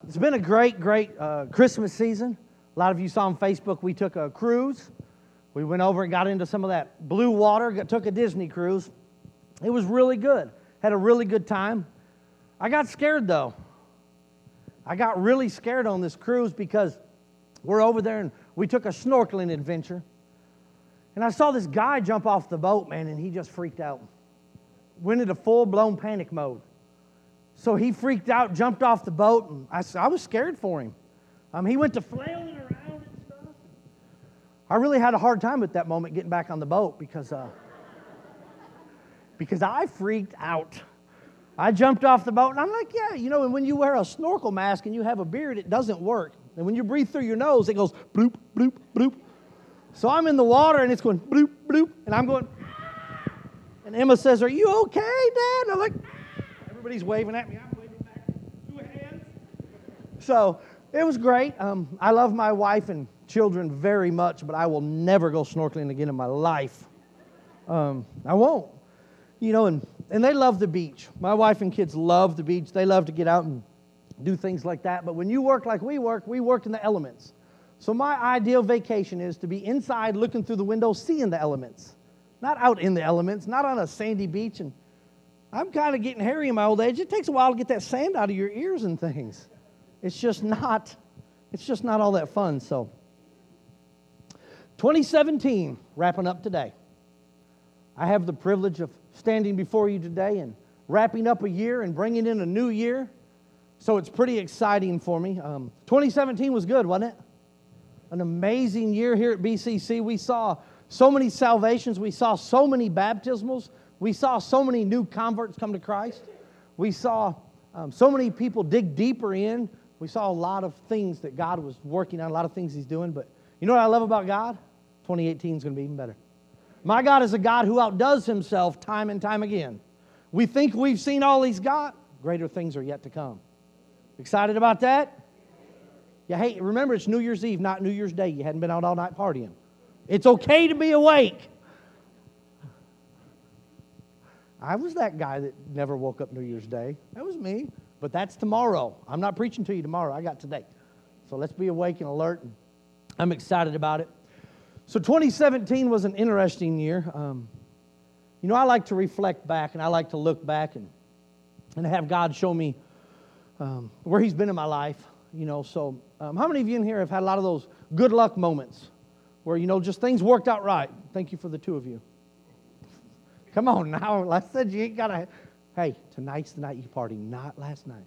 It's been a great Christmas season. A lot of you saw on Facebook we took a cruise. We went over and got into some of that blue water, took a Disney cruise. It was really good. Had a really good time. I got scared though. I got really scared on this cruise because we're over there and we took a snorkeling adventure. And I saw this guy jump off the boat, man, and he just freaked out. Went into full-blown panic mode. So he freaked out, jumped off the boat, and I was scared for him. He went to flailing around and stuff. I really had a hard time at that moment getting back on the boat because I freaked out. I jumped off the boat, and I'm like, yeah, you know, and when you wear a snorkel mask and you have a beard, it doesn't work. And when you breathe through your nose, it goes bloop, bloop, bloop. So I'm in the water, and it's going bloop, bloop, and I'm going, and Emma says, are you okay, Dad? And I'm like, everybody's waving at me. I'm waving back 2 hands. So it was great. I love my wife and children very much, but I will never go snorkeling again in my life. I won't. You know, and they love the beach. My wife and kids love the beach. They love to get out and do things like that. But when you work like we work in the elements. So my ideal vacation is to be inside looking through the window, seeing the elements. Not out in the elements, not on a sandy beach. And I'm kind of getting hairy in my old age. It takes a while to get that sand out of your ears and things. It's just not all that fun. So 2017, wrapping up today. I have the privilege of standing before you today and wrapping up a year and bringing in a new year. So it's pretty exciting for me. 2017 was good, wasn't it? An amazing year here at BCC. We saw so many salvations. We saw so many baptismals. We saw so many new converts come to Christ. We saw so many people dig deeper in. We saw a lot of things that God was working on, a lot of things He's doing. But you know what I love about God? 2018 is going to be even better. My God is a God who outdoes Himself time and time again. We think we've seen all He's got. Greater things are yet to come. Excited about that? Yeah, hey, remember it's New Year's Eve, not New Year's Day. You hadn't been out all night partying. It's okay to be awake. I was that guy that never woke up New Year's Day. That was me. But that's tomorrow. I'm not preaching to you tomorrow. I got today. So let's be awake and alert. And I'm excited about it. So 2017 was an interesting year. You know, I like to reflect back and I like to look back and have God show me where He's been in my life. You know, so how many of you in here have had a lot of those good luck moments where, you know, just things worked out right? Thank you for the 2 of you. Come on now. I said you ain't got to. Hey, tonight's the night you party, not last night.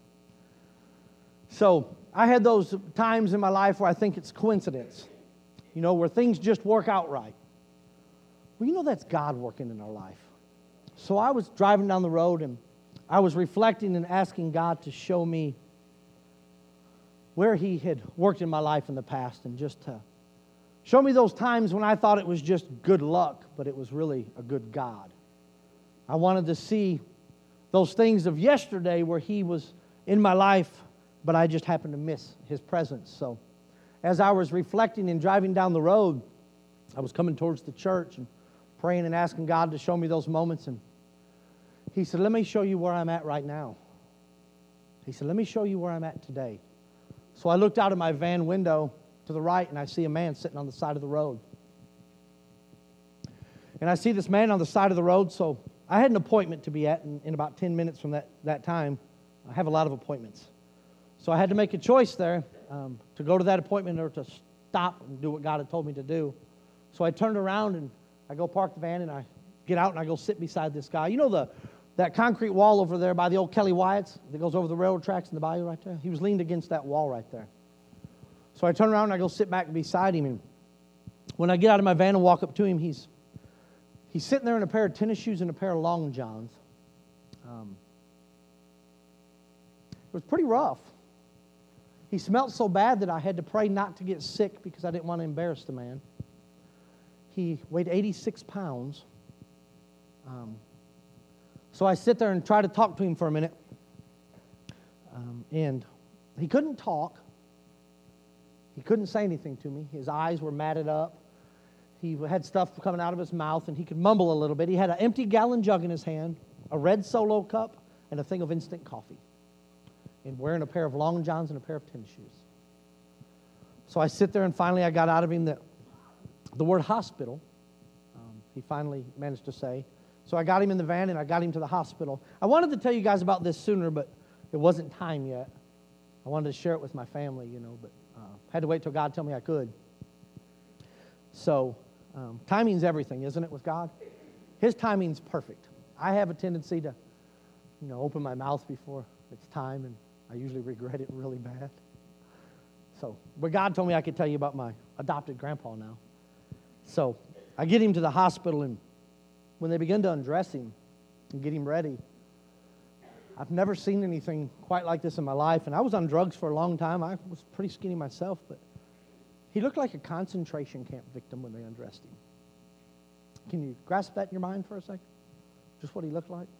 So I had those times in my life where I think it's coincidence. You know, where things just work out right. Well, you know that's God working in our life. So I was driving down the road and I was reflecting and asking God to show me where He had worked in my life in the past and just to show me those times when I thought it was just good luck, but it was really a good God. I wanted to see those things of yesterday where He was in my life, but I just happened to miss His presence. So as I was reflecting and driving down the road, I was coming towards the church and praying and asking God to show me those moments. And He said, let me show you where I'm at right now. He said, let me show you where I'm at today. So I looked out of my van window to the right, and I see a man sitting on the side of the road. And I see this man on the side of the road, so I had an appointment to be at in about 10 minutes from that time. I have a lot of appointments. So I had to make a choice there to go to that appointment or to stop and do what God had told me to do. So I turned around, and I go park the van, and I get out, and I go sit beside this guy. You know that concrete wall over there by the old Kelly Wyatt's that goes over the railroad tracks in the bayou right there? He was leaned against that wall right there. So I turn around and I go sit back beside him. And when I get out of my van and walk up to him, he's sitting there in a pair of tennis shoes and a pair of long johns. It was pretty rough. He smelled so bad that I had to pray not to get sick because I didn't want to embarrass the man. He weighed 86 pounds. So I sit there and try to talk to him for a minute. And he couldn't talk. He couldn't say anything to me. His eyes were matted up. He had stuff coming out of his mouth, and he could mumble a little bit. He had an empty gallon jug in his hand, a red Solo cup, and a thing of instant coffee. and wearing a pair of long johns and a pair of tennis shoes. So I sit there, and finally I got out of him the word hospital. He finally managed to say. So I got him in the van, and I got him to the hospital. I wanted to tell you guys about this sooner, but it wasn't time yet. I wanted to share it with my family, but had to wait till God told me I could. So timing's everything, isn't it, with God? His timing's perfect. I have a tendency to, open my mouth before it's time, and I usually regret it really bad. So, but God told me I could tell you about my adopted grandpa now. So I get him to the hospital, and when they begin to undress him and get him ready, I've never seen anything quite like this in my life. And I was on drugs for a long time. I was pretty skinny myself, but he looked like a concentration camp victim when they undressed him. Can you grasp that in your mind for a second? Just what he looked like?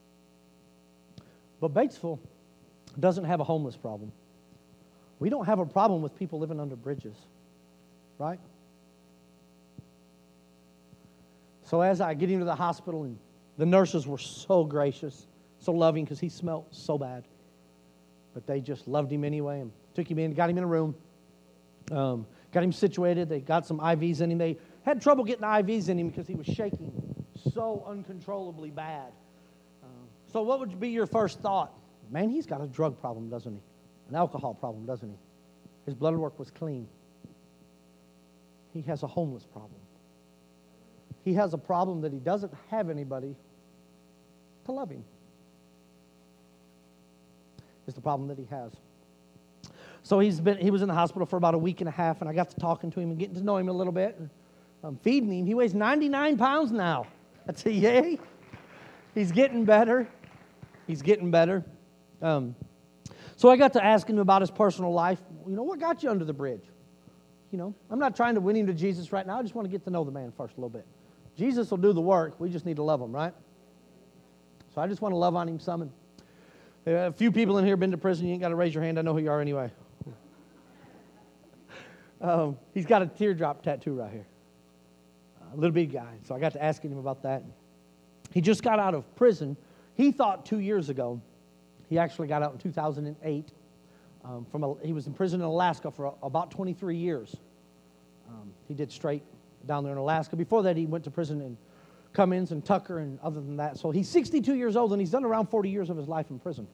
But Batesville doesn't have a homeless problem. We don't have a problem with people living under bridges, right? So as I get him to the hospital, and the nurses were so gracious, so loving, because he smelled so bad. But they just loved him anyway and took him in, got him in a room, got him situated. They got some IVs in him. They had trouble getting IVs in him because he was shaking so uncontrollably bad. So what would be your first thought? Man, he's got a drug problem, doesn't he? An alcohol problem, doesn't he? His blood work was clean. He has a homeless problem. He has a problem that he doesn't have anybody to love him. Is the problem that he has. So he was in the hospital for about a week and a half, and I got to talking to him and getting to know him a little bit. And I'm feeding him. He weighs 99 pounds now. That's a yay. He's getting better. He's getting better. So I got to ask him about his personal life. What got you under the bridge? I'm not trying to win him to Jesus right now. I just want to get to know the man first a little bit. Jesus will do the work. We just need to love him, right? So I just want to love on him some. And a few people in here have been to prison. You ain't got to raise your hand. I know who you are anyway. He's got a teardrop tattoo right here. A little bitty guy. So I got to asking him about that. He just got out of prison. He thought 2 years ago. He actually got out in 2008. He was in prison in Alaska for about 23 years. He did straight down there in Alaska. Before that, he went to prison in Cummins and Tucker and other than that. So he's 62 years old, and he's done around 40 years of his life in prison.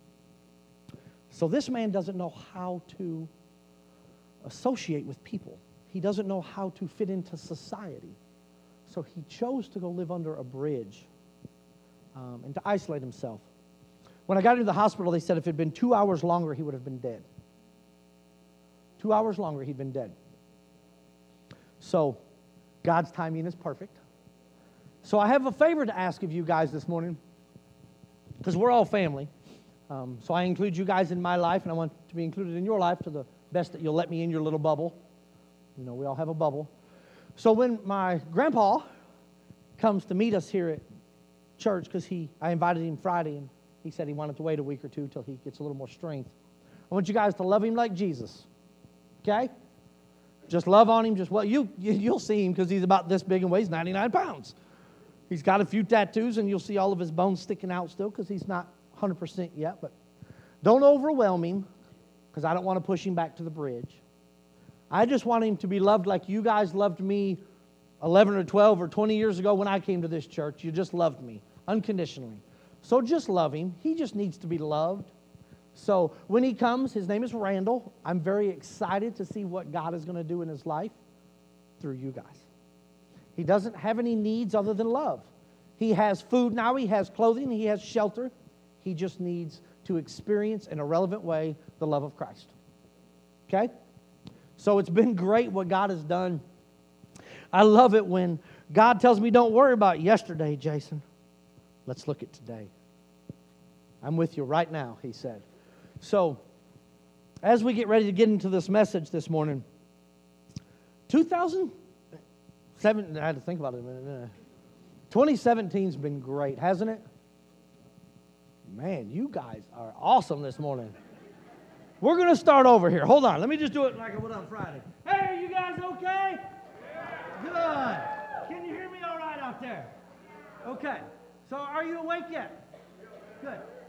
So this man doesn't know how to associate with people. He doesn't know how to fit into society. So he chose to go live under a bridge and to isolate himself. When I got into the hospital, they said if it had been 2 hours longer, he would have been dead. 2 hours longer, he'd been dead. So God's timing is perfect. So I have a favor to ask of you guys this morning, because we're all family. So I include you guys in my life, and I want to be included in your life to the best that you'll let me in your little bubble. We all have a bubble. So when my grandpa comes to meet us here at church, because I invited him Friday, and he said he wanted to wait a week or two till he gets a little more strength. I want you guys to love him like Jesus, okay? Just love on him. You'll see him because he's about this big and weighs 99 pounds. He's got a few tattoos, and you'll see all of his bones sticking out still because he's not 100% yet. But don't overwhelm him because I don't want to push him back to the bridge. I just want him to be loved like you guys loved me 11 or 12 or 20 years ago when I came to this church. You just loved me unconditionally. So just love him. He just needs to be loved. So when he comes, his name is Randall. I'm very excited to see what God is going to do in his life through you guys. He doesn't have any needs other than love. He has food now. He has clothing. He has shelter. He just needs to experience in a relevant way the love of Christ. Okay? So it's been great what God has done. I love it when God tells me, don't worry about yesterday, Jason. Let's look at today. I'm with you right now, he said. So, as we get ready to get into this message this morning, 2007, I had to think about it a minute. 2017's been great, hasn't it? Man, you guys are awesome this morning. We're going to start over here. Hold on. Let me just do it like I would on Friday. Hey, are you guys okay? Good. Can you hear me all right out there? Okay. So are you awake yet? Good.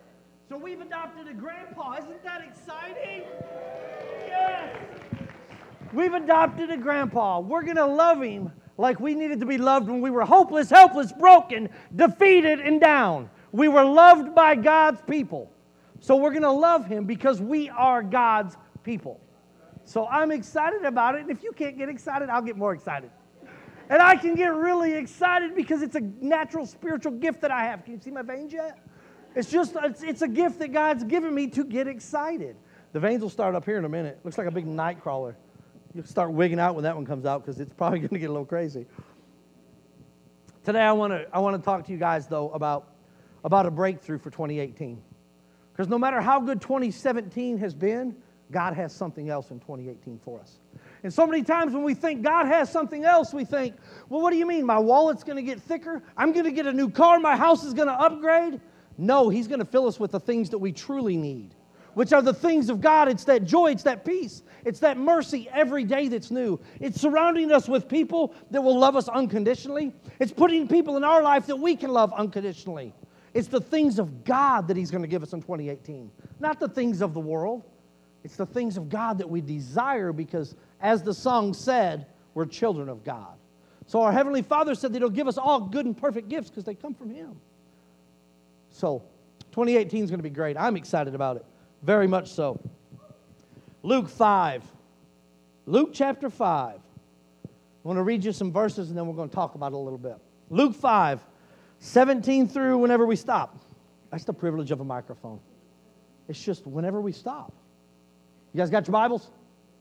So we've adopted a grandpa. Isn't that exciting? Yes. We've adopted a grandpa. We're going to love him like we needed to be loved when we were hopeless, helpless, broken, defeated, and down. We were loved by God's people. So we're going to love him because we are God's people. So I'm excited about it. And if you can't get excited, I'll get more excited. And I can get really excited because it's a natural spiritual gift that I have. Can you see my veins yet? It's a gift that God's given me to get excited. The veins will start up here in a minute. Looks like a big night crawler. You'll start wigging out when that one comes out because it's probably going to get a little crazy. Today I want to talk to you guys, though, about a breakthrough for 2018. Because no matter how good 2017 has been, God has something else in 2018 for us. And so many times when we think God has something else, we think, well, what do you mean? My wallet's going to get thicker? I'm going to get a new car? My house is going to upgrade? No, he's going to fill us with the things that we truly need, which are the things of God. It's that joy, it's that peace, it's that mercy every day that's new. It's surrounding us with people that will love us unconditionally. It's putting people in our life that we can love unconditionally. It's the things of God that he's going to give us in 2018, not the things of the world. It's the things of God that we desire because, as the song said, we're children of God. So our Heavenly Father said that he'll give us all good and perfect gifts because they come from him. So 2018 is going to be great. I'm excited about it. Very much so. Luke 5. Luke chapter 5. I want to read you some verses and then we're going to talk about it a little bit. Luke 5, 17 through whenever we stop. That's the privilege of a microphone. It's just whenever we stop. You guys got your Bibles?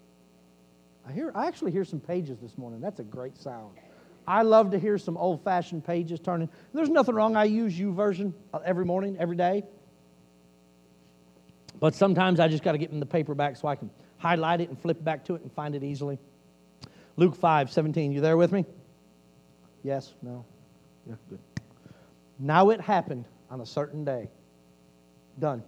I actually hear some pages this morning. That's a great sound. I love to hear some old-fashioned pages turning. There's nothing wrong. I use YouVersion every morning, every day. But sometimes I just got to get in the paperback so I can highlight it and flip back to it and find it easily. Luke 5, 17. You there with me? Yes? No? Yeah, good. Now it happened on a certain day. Done.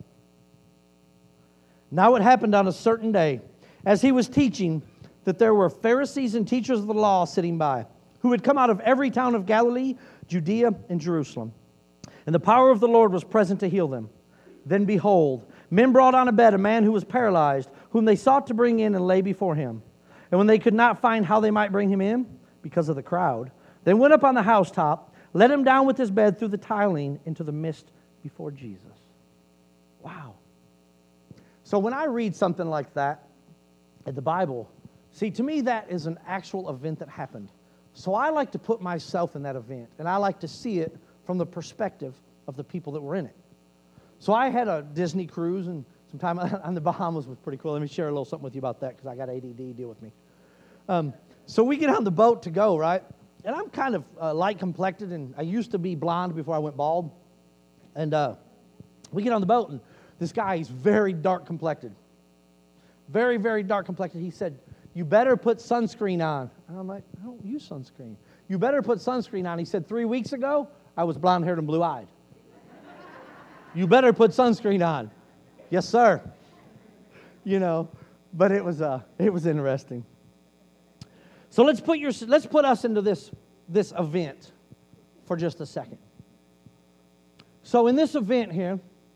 Now it happened on a certain day, as he was teaching, that there were Pharisees and teachers of the law sitting by, who had come out of every town of Galilee, Judea, and Jerusalem. And the power of the Lord was present to heal them. Then behold, men brought on a bed a man who was paralyzed, whom they sought to bring in and lay before him. And when they could not find how they might bring him in, because of the crowd, they went up on the housetop, let him down with his bed through the tiling into the midst before Jesus. Wow. So when I read something like that in the Bible, see, to me that is an actual event that happened. So I like to put myself in that event, and I like to see it from the perspective of the people that were in it. So I had a Disney cruise, and some time on the Bahamas was pretty cool. Let me share a little something with you about that, because I got ADD, deal with me. So we get on the boat to go, right? And I'm kind of light-complected, and I used to be blonde before I went bald. And we get on the boat, and this guy, he's very dark-complected. Very, very dark-complected. He said, you better put sunscreen on. And I'm like, I don't use sunscreen. You better put sunscreen on. He said, 3 weeks ago, I was blonde-haired and blue-eyed. You better put sunscreen on. Yes, sir. You know, but it was interesting. So let's put us into this event for just a second. So in this event here,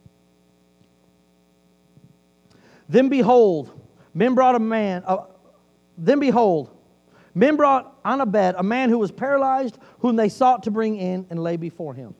then behold, men brought on a bed a man who was paralyzed, whom they sought to bring in and lay before him.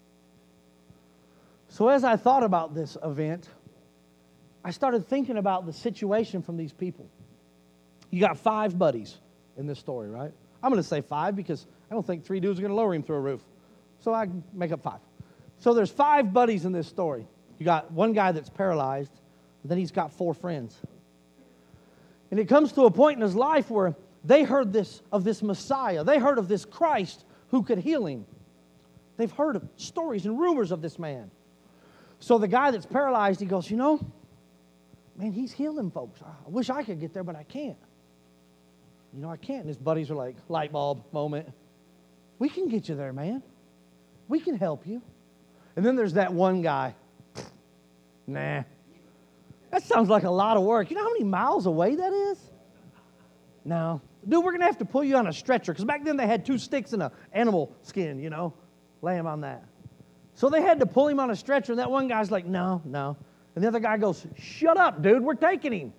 So as I thought about this event, I started thinking about the situation from these people. You got 5 buddies in this story, right? I'm going to say 5 because I don't think 3 dudes are going to lower him through a roof. So I can make up 5. So there's 5 buddies in this story. You got one guy that's paralyzed, and then he's got 4 friends. And it comes to a point in his life where they heard of this Messiah. They heard of this Christ who could heal him. They've heard of stories and rumors of this man. So the guy that's paralyzed, he goes, you know, man, he's healing folks. I wish I could get there, but I can't. You know, I can't. And his buddies are like, light bulb moment. We can get you there, man. We can help you. And then there's that one guy. Nah. That sounds like a lot of work. You know how many miles away that is? No. Dude, we're going to have to pull you on a stretcher. Because back then they had 2 sticks and an animal skin, you know. Lay him on that. So they had to pull him on a stretcher, and that one guy's like, no, no. And the other guy goes, shut up, dude, we're taking him.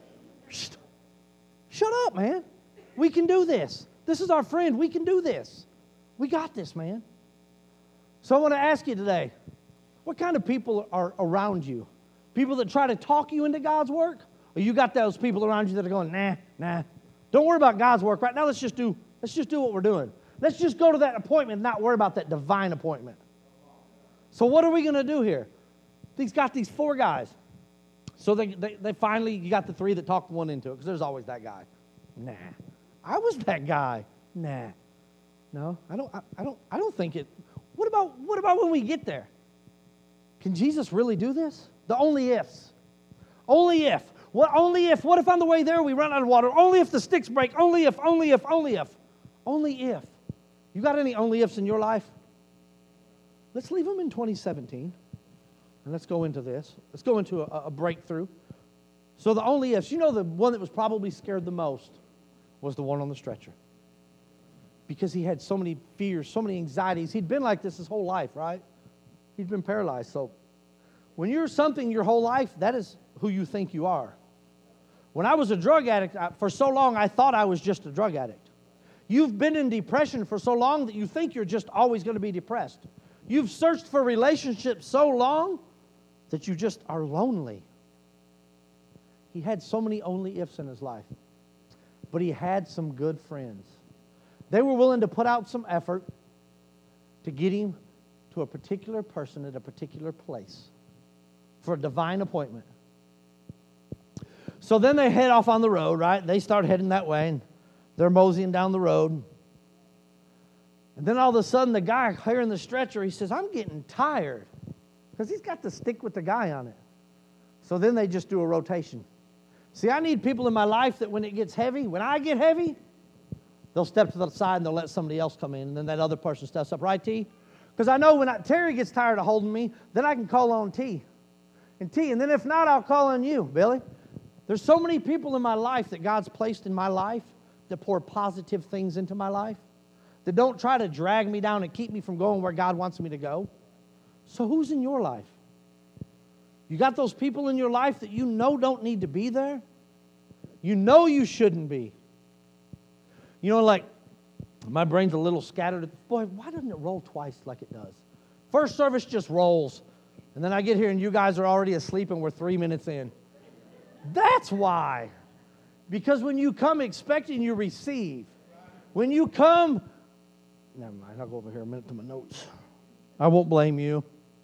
Shut up, man. We can do this. This is our friend. We can do this. We got this, man. So I want to ask you today, what kind of people are around you? People that try to talk you into God's work? Or you got those people around you that are going, nah. Don't worry about God's work right now. Let's just do what we're doing. Let's just go to that appointment and not worry about that divine appointment. So what are we going to do here? He's got these 4 guys. So they finally, you got the 3 that talked one into it, because there's always that guy. Nah. I was that guy. Nah. No, I don't think it. What about when we get there? Can Jesus really do this? The only ifs. Only if. What only if? What if on the way there we run out of water? Only if the sticks break. Only if. Only if. Only if. Only if. You got any only ifs in your life? Let's leave them in 2017. And let's go into this. Let's go into a breakthrough. So the only ifs. You know, the one that was probably scared the most was the one on the stretcher. Because he had so many fears, so many anxieties. He'd been like this his whole life, right? He'd been paralyzed. So when you're something your whole life, that is who you think you are. When I was a drug addict, for so long, I thought I was just a drug addict. You've been in depression for so long that you think you're just always going to be depressed. You've searched for relationships so long that you just are lonely. He had so many only ifs in his life. But he had some good friends. They were willing to put out some effort to get him to a particular person at a particular place for a divine appointment. So then they head off on the road, right? They start heading that way, and they're moseying down the road. And then all of a sudden, the guy carrying the stretcher, he says, I'm getting tired, because he's got to stick with the guy on it. So then they just do a rotation. See, I need people in my life that when it gets heavy, when I get heavy, they'll step to the side and they'll let somebody else come in, and then that other person steps up. Right, T? Because I know when Terry gets tired of holding me, then I can call on T. And then if not, I'll call on you, Billy. There's so many people in my life that God's placed in my life that pour positive things into my life, that don't try to drag me down and keep me from going where God wants me to go. So who's in your life? You got those people in your life that you know don't need to be there? You know you shouldn't be. You know, like, my brain's a little scattered. Boy, why doesn't it roll twice like it does? First service just rolls. And then I get here and you guys are already asleep and we're 3 minutes in. That's why. Because when you come expecting, you receive. When you come, never mind, I'll go over here a minute to my notes. I won't blame you.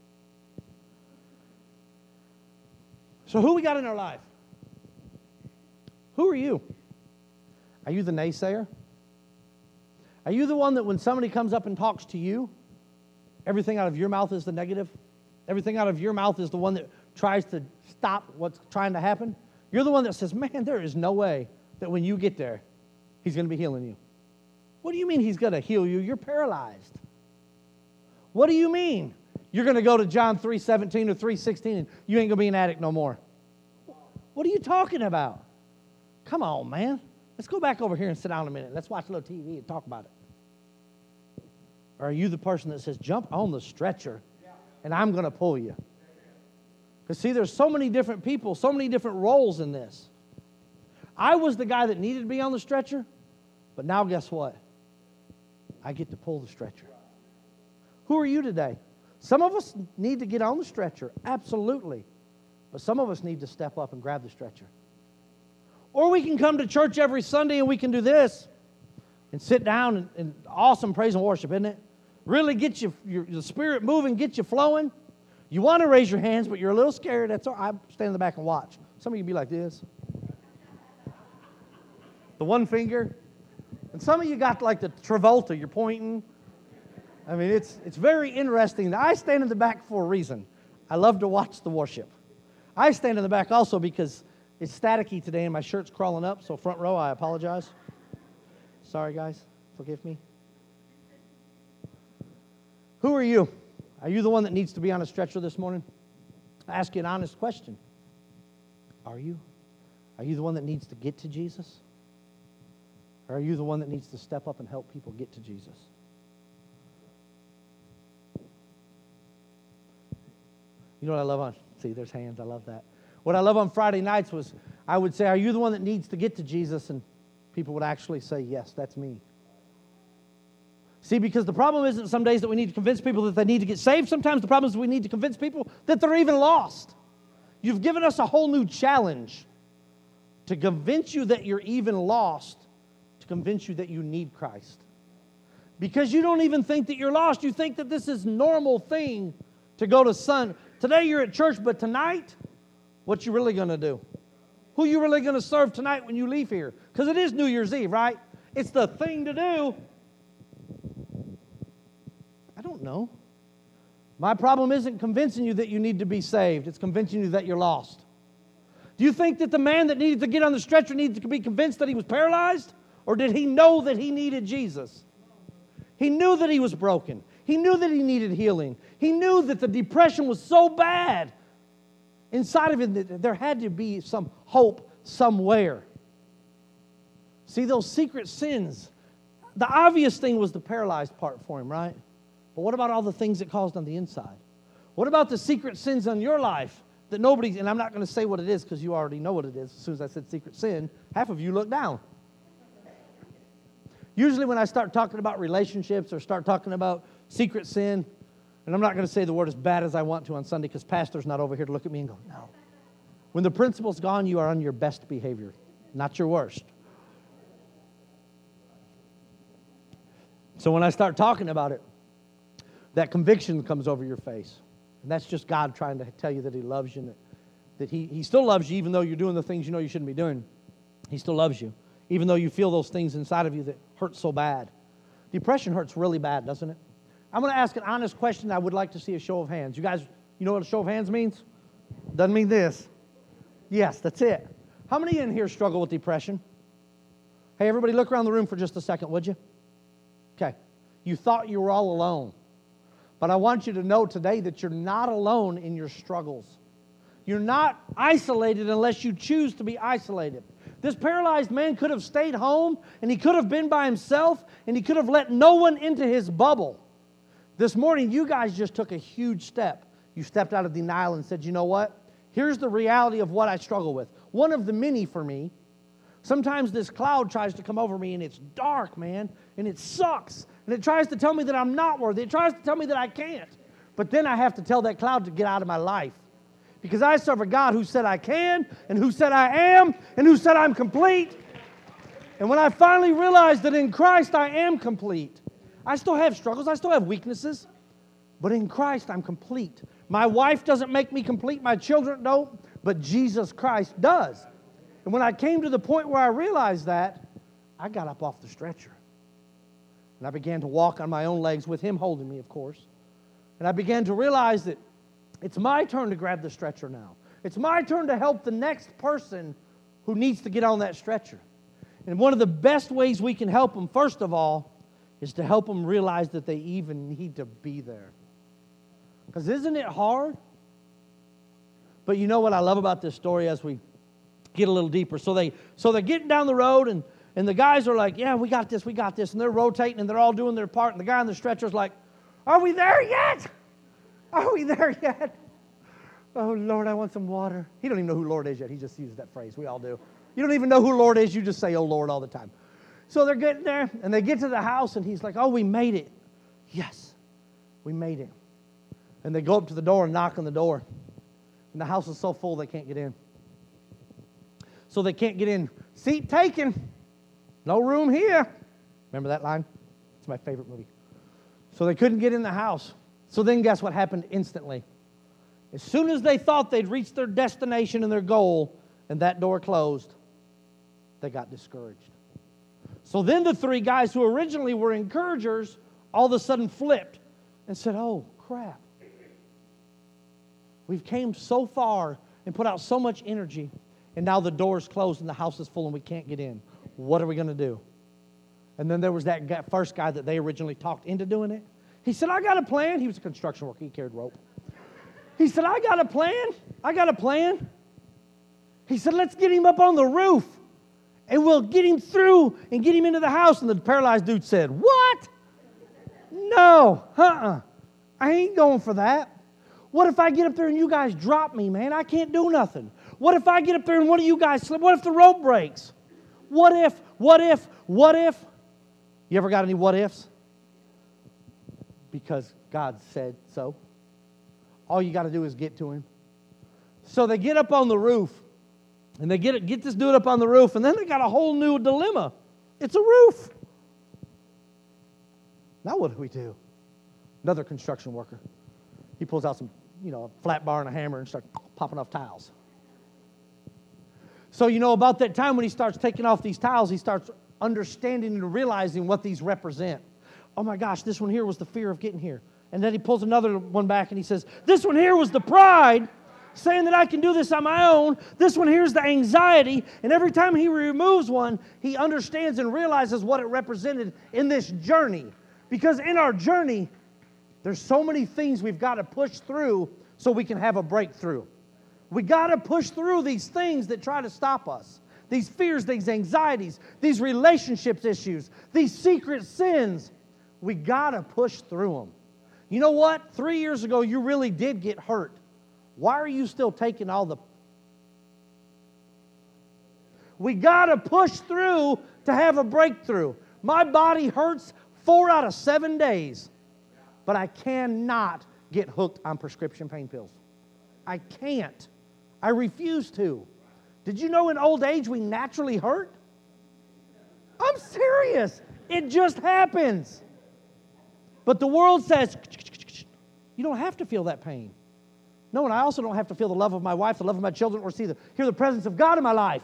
So who we got in our life? Who are you? Are you the naysayer? Are you the one that when somebody comes up and talks to you, everything out of your mouth is the negative? Everything out of your mouth is the one that tries to stop what's trying to happen? You're the one that says, man, there is no way that when you get there, he's going to be healing you. What do you mean he's going to heal you? You're paralyzed. What do you mean? You're going to go to John 3:17 or 3:16 and you ain't going to be an addict no more. What are you talking about? Come on, man. Let's go back over here and sit down a minute. Let's watch a little TV and talk about it. Or are you the person that says, jump on the stretcher and I'm going to pull you? Because see, there's so many different people, so many different roles in this. I was the guy that needed to be on the stretcher, but now guess what? I get to pull the stretcher. Who are you today? Some of us need to get on the stretcher, absolutely. But some of us need to step up and grab the stretcher. Or we can come to church every Sunday and we can do this and sit down and awesome praise and worship, isn't it? Really get your spirit moving, get you flowing. You want to raise your hands, but you're a little scared. That's all right. I stand in the back and watch. Some of you be like this. The one finger. And some of you got like the Travolta, you're pointing. I mean, it's very interesting. I stand in the back for a reason. I love to watch the worship. I stand in the back also because it's staticky today and my shirt's crawling up, so front row, I apologize. Sorry, guys. Forgive me. Who are you? Are you the one that needs to be on a stretcher this morning? I ask you an honest question. Are you? Are you the one that needs to get to Jesus? Or are you the one that needs to step up and help people get to Jesus? You know what I love on, see, there's hands, I love that. What I love on Friday nights was I would say, are you the one that needs to get to Jesus? And people would actually say, yes, that's me. See, because the problem isn't some days that we need to convince people that they need to get saved. Sometimes the problem is we need to convince people that they're even lost. You've given us a whole new challenge to convince you that you're even lost, to convince you that you need Christ. Because you don't even think that you're lost. You think that this is a normal thing to go to Sunday. Today you're at church, but tonight, what you really going to do? Who you really going to serve tonight when you leave here? Because it is New Year's Eve, right? It's the thing to do. I don't know. My problem isn't convincing you that you need to be saved. It's convincing you that you're lost. Do you think that the man that needed to get on the stretcher needed to be convinced that he was paralyzed? Or did he know that he needed Jesus? He knew that he was broken. He knew that he needed healing. He knew that the depression was so bad inside of him that there had to be some hope somewhere. See, those secret sins, the obvious thing was the paralyzed part for him, right? But what about all the things it caused on the inside? What about the secret sins in your life that nobody, and I'm not going to say what it is because you already know what it is. As soon as I said secret sin, half of you look down. Usually when I start talking about relationships or start talking about secret sin, and I'm not going to say the word as bad as I want to on Sunday because Pastor's not over here to look at me and go, no. When the principle's gone, you are on your best behavior, not your worst. So when I start talking about it, that conviction comes over your face. And that's just God trying to tell you that He loves you and that He still loves you even though you're doing the things you know you shouldn't be doing. He still loves you, even though you feel those things inside of you that hurt so bad. Depression hurts really bad, doesn't it? I'm going to ask an honest question. I would like to see a show of hands. You guys, you know what a show of hands means? Doesn't mean this. Yes, that's it. How many in here struggle with depression? Hey, everybody look around the room for just a second, would you? Okay. You thought you were all alone. But I want you to know today that you're not alone in your struggles. You're not isolated unless you choose to be isolated. This paralyzed man could have stayed home, and he could have been by himself, and he could have let no one into his bubble. This morning, you guys just took a huge step. You stepped out of denial and said, you know what? Here's the reality of what I struggle with. One of the many for me. Sometimes this cloud tries to come over me, and it's dark, man, and it sucks. And it tries to tell me that I'm not worthy. It tries to tell me that I can't. But then I have to tell that cloud to get out of my life. Because I serve a God who said I can, and who said I am, and who said I'm complete. And when I finally realized that in Christ I am complete, I still have struggles, I still have weaknesses, but in Christ I'm complete. My wife doesn't make me complete, my children don't, but Jesus Christ does. And when I came to the point where I realized that, I got up off the stretcher. And I began to walk on my own legs with Him holding me, of course. And I began to realize that it's my turn to grab the stretcher now. It's my turn to help the next person who needs to get on that stretcher. And one of the best ways we can help them, first of all, is to help them realize that they even need to be there. Because isn't it hard? But you know what I love about this story as we get a little deeper. So they're getting down the road, and the guys are like, yeah, we got this. And they're rotating, and they're all doing their part. And the guy on the stretcher's like, are we there yet? Are we there yet? Oh, Lord, I want some water. He don't even know who Lord is yet. He just uses that phrase. We all do. You don't even know who Lord is. You just say, oh, Lord, all the time. So they're getting there, and they get to the house, and he's like, oh, we made it. Yes, we made it. And they go up to the door and knock on the door. And the house is so full they can't get in. So they can't get in. Seat taken. No room here. Remember that line? It's my favorite movie. So they couldn't get in the house. So then guess what happened instantly? As soon as they thought they'd reached their destination and their goal, and that door closed, they got discouraged. So then the three guys who originally were encouragers all of a sudden flipped and said, oh, crap. We've came so far and put out so much energy, and now the door's closed and the house is full and we can't get in. What are we going to do? And then there was that first guy that they originally talked into doing it. He said, I got a plan. He was a construction worker. He carried rope. He said, I got a plan. He said, let's get him up on the roof, and we'll get him through and get him into the house. And the paralyzed dude said, what? No, I ain't going for that. What if I get up there and you guys drop me, man? I can't do nothing. What if I get up there and one of you guys slip? What if the rope breaks? What if? You ever got any what ifs? Because God said so. All you got to do is get to Him. So they get up on the roof, and they get this dude up on the roof, and then they got a whole new dilemma. It's a roof. Now what do we do? Another construction worker. He pulls out some, a flat bar and a hammer and starts popping off tiles. So, about that time when he starts taking off these tiles, he starts understanding and realizing what these represent. Oh my gosh, this one here was the fear of getting here. And then he pulls another one back and he says, this one here was the pride, saying that I can do this on my own. This one here is the anxiety. And every time he removes one, he understands and realizes what it represented in this journey. Because in our journey, there's so many things we've got to push through so we can have a breakthrough. We got to push through these things that try to stop us. These fears, these anxieties, these relationships issues, these secret sins. We got to push through them. You know what? 3 years ago, you really did get hurt. Why are you still taking all the... We got to push through to have a breakthrough. My body hurts 4 out of 7 days, but I cannot get hooked on prescription pain pills. I can't. I refuse to. Did you know in old age we naturally hurt? I'm serious. It just happens. But the world says, you don't have to feel that pain. No, and I also don't have to feel the love of my wife, the love of my children, or hear the presence of God in my life.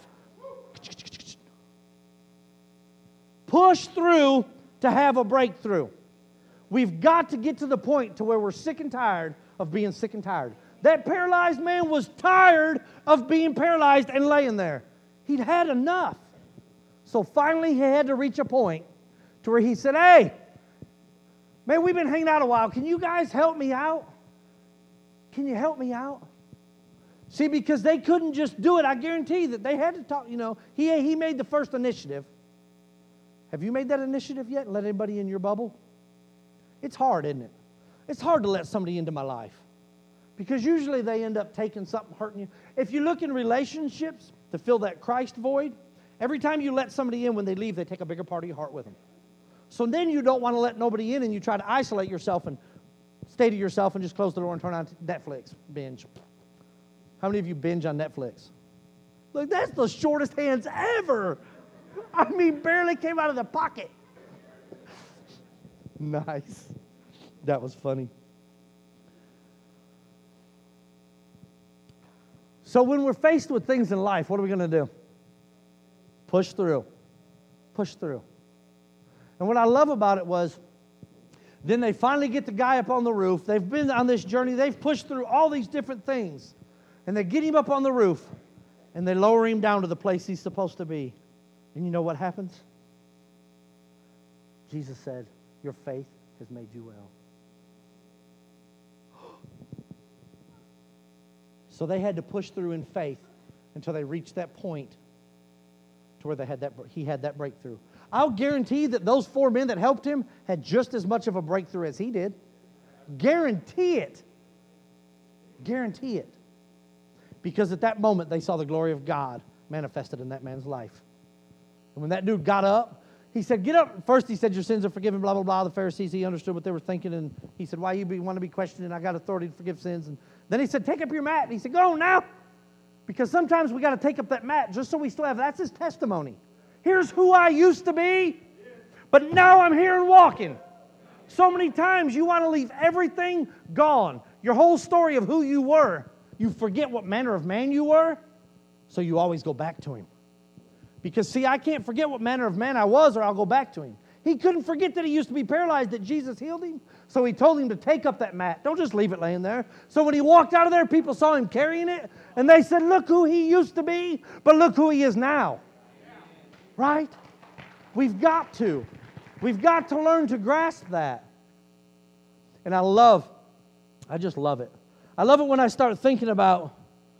Push through to have a breakthrough. We've got to get to the point to where we're sick and tired of being sick and tired. That paralyzed man was tired of being paralyzed and laying there. He'd had enough. So finally he had to reach a point to where he said, hey, man, we've been hanging out a while. Can you guys help me out? Can you help me out? See, because they couldn't just do it. I guarantee that they had to talk, he made the first initiative. Have you made that initiative yet and let anybody in your bubble? It's hard, isn't it? It's hard to let somebody into my life. Because usually they end up taking something, hurting you. If you look in relationships to fill that Christ void, every time you let somebody in, when they leave, they take a bigger part of your heart with them. So then you don't want to let nobody in, and you try to isolate yourself and stay to yourself and just close the door and turn on Netflix, binge. How many of you binge on Netflix? Look, that's the shortest hands ever. I mean, barely came out of the pocket. Nice. That was funny. So when we're faced with things in life, what are we going to do? Push through. Push through. And what I love about it was, then they finally get the guy up on the roof. They've been on this journey. They've pushed through all these different things. And they get him up on the roof, and they lower him down to the place he's supposed to be. And you know what happens? Jesus said, your faith has made you well. So they had to push through in faith until they reached that point to where he had that breakthrough. I'll guarantee that those 4 men that helped him had just as much of a breakthrough as he did. Guarantee it. Guarantee it. Because at that moment, they saw the glory of God manifested in that man's life. And when that dude got up, he said, get up. First he said, your sins are forgiven, blah, blah, blah. The Pharisees, he understood what they were thinking. And he said, why you want to be questioning? I got authority to forgive sins. And then he said, take up your mat. And he said, go on now. Because sometimes we got to take up that mat just so we still have, that's his testimony. Here's who I used to be, but now I'm here and walking. So many times you want to leave everything gone. Your whole story of who you were. You forget what manner of man you were, so you always go back to him. Because, see, I can't forget what manner of man I was, or I'll go back to him. He couldn't forget that he used to be paralyzed, that Jesus healed him. So he told him to take up that mat. Don't just leave it laying there. So when he walked out of there, people saw him carrying it, and they said, look who he used to be, but look who he is now. Right? We've got to. We've got to learn to grasp that. And I just love it. I love it when I start thinking about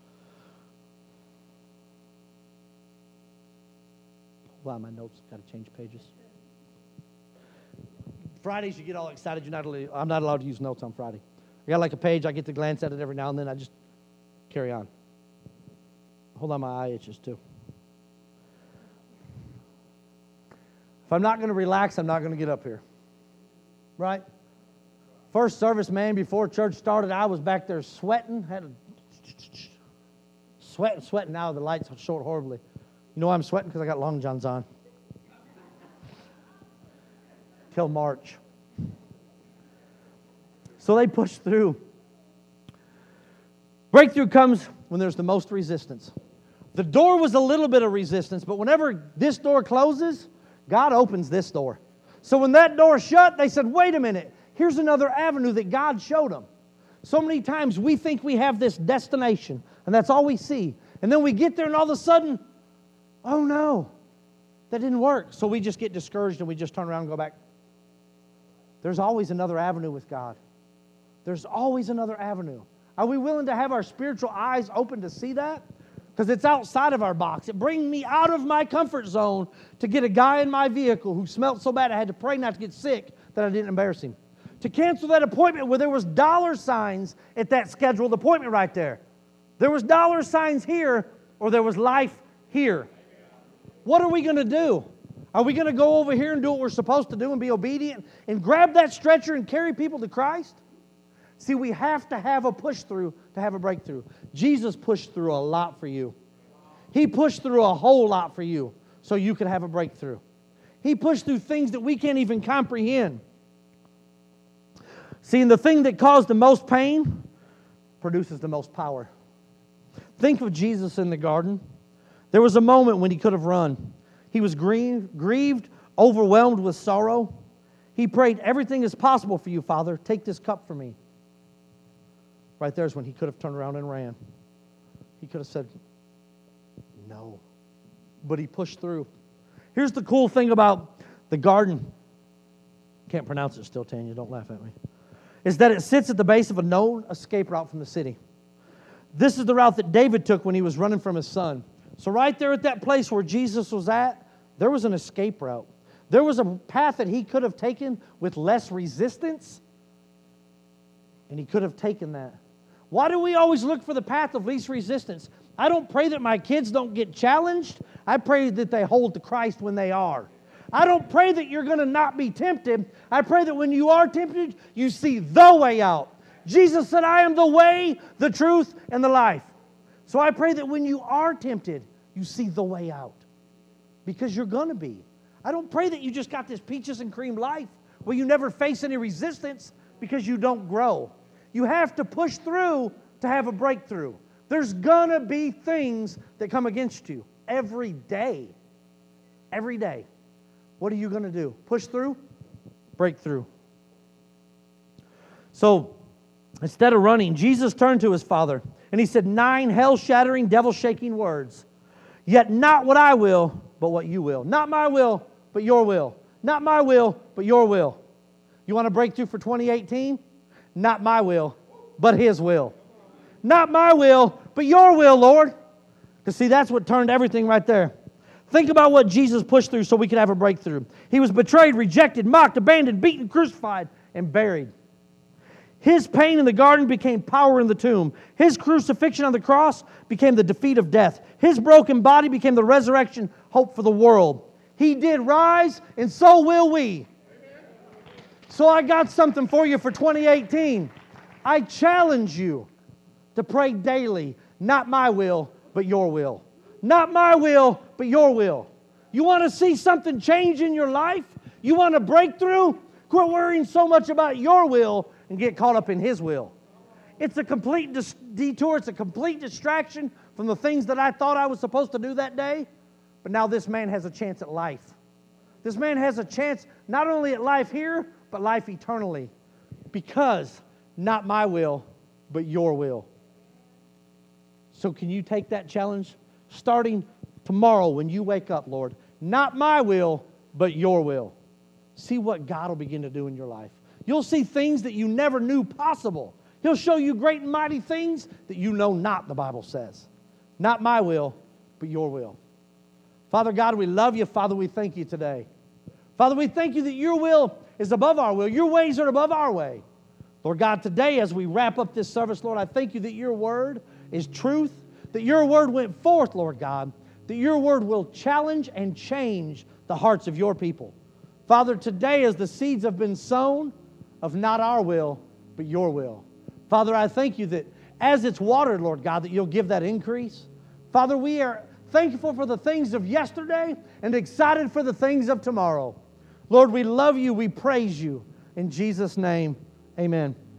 wow, my notes got to change pages. Fridays you get all excited. I'm not allowed to use notes on Friday. I got like a page, I get to glance at it every now and then. I just carry on. Hold on, my eye itches too. If I'm not going to relax, I'm not going to get up here. Right? First service, man, before church started, I was back there sweating. Sweating. Now the lights short horribly. You know why I'm sweating? Because I got long johns on. Till March. So they push through. Breakthrough comes when there's the most resistance. The door was a little bit of resistance, but whenever this door closes, God opens this door. So when that door shut, they said, wait a minute, here's another avenue that God showed them. So many times we think we have this destination, and that's all we see. And then we get there, and all of a sudden, oh no, that didn't work. So we just get discouraged, and we just turn around and go back. There's always another avenue with God. There's always another avenue. Are we willing to have our spiritual eyes open to see that? Because it's outside of our box. It brings me out of my comfort zone to get a guy in my vehicle who smelled so bad I had to pray not to get sick that I didn't embarrass him. To cancel that appointment where there was dollar signs at that scheduled appointment right there. There was dollar signs here or there was life here. What are we going to do? Are we going to go over here and do what we're supposed to do and be obedient and grab that stretcher and carry people to Christ? See, we have to have a push through to have a breakthrough. Jesus pushed through a lot for you. He pushed through a whole lot for you so you could have a breakthrough. He pushed through things that we can't even comprehend. See, and the thing that caused the most pain produces the most power. Think of Jesus in the garden. There was a moment when he could have run. He was grieved, overwhelmed with sorrow. He prayed, everything is possible for you, Father. Take this cup from me. Right there's when he could have turned around and ran. He could have said, no. But he pushed through. Here's the cool thing about the garden. Can't pronounce it still, Tanya. Don't laugh at me. Is that it sits at the base of a known escape route from the city. This is the route that David took when he was running from his son. So right there at that place where Jesus was at, there was an escape route. There was a path that he could have taken with less resistance, and he could have taken that. Why do we always look for the path of least resistance? I don't pray that my kids don't get challenged. I pray that they hold to Christ when they are. I don't pray that you're going to not be tempted. I pray that when you are tempted, you see the way out. Jesus said, I am the way, the truth, and the life. So I pray that when you are tempted, you see the way out. Because you're going to be. I don't pray that you just got this peaches and cream life where you never face any resistance because you don't grow. You have to push through to have a breakthrough. There's going to be things that come against you every day. Every day. What are you going to do? Push through? Break through. So, instead of running, Jesus turned to his Father and he said 9 hell-shattering, devil-shaking words. Yet not what I will, but what you will. Not my will, but your will. Not my will, but your will. You want a breakthrough for 2018? Not my will, but his will. Not my will, but your will, Lord. Because see, that's what turned everything right there. Think about what Jesus pushed through so we could have a breakthrough. He was betrayed, rejected, mocked, abandoned, beaten, crucified, and buried. His pain in the garden became power in the tomb. His crucifixion on the cross became the defeat of death. His broken body became the resurrection hope for the world. He did rise, and so will we. So I got something for you for 2018. I challenge you to pray daily, not my will, but your will. Not my will, but your will. You want to see something change in your life? You want a breakthrough? Quit worrying so much about your will and get caught up in his will. It's a complete detour. It's a complete distraction from the things that I thought I was supposed to do that day. But now this man has a chance at life. This man has a chance not only at life here, but life eternally. Because not my will, but your will. So can you take that challenge? Starting tomorrow when you wake up, Lord. Not my will, but your will. See what God will begin to do in your life. You'll see things that you never knew possible. He'll show you great and mighty things that you know not, the Bible says. Not my will, but your will. Father God, we love you. Father, we thank you today. Father, we thank you that your will is above our will. Your ways are above our way. Lord God, today as we wrap up this service, Lord, I thank you that your word is truth, that your word went forth, Lord God, that your word will challenge and change the hearts of your people. Father, today as the seeds have been sown of not our will, but your will. Father, I thank you that as it's watered, Lord God, that you'll give that increase. Father, we are thankful for the things of yesterday and excited for the things of tomorrow. Lord, we love you, we praise you. In Jesus' name, amen.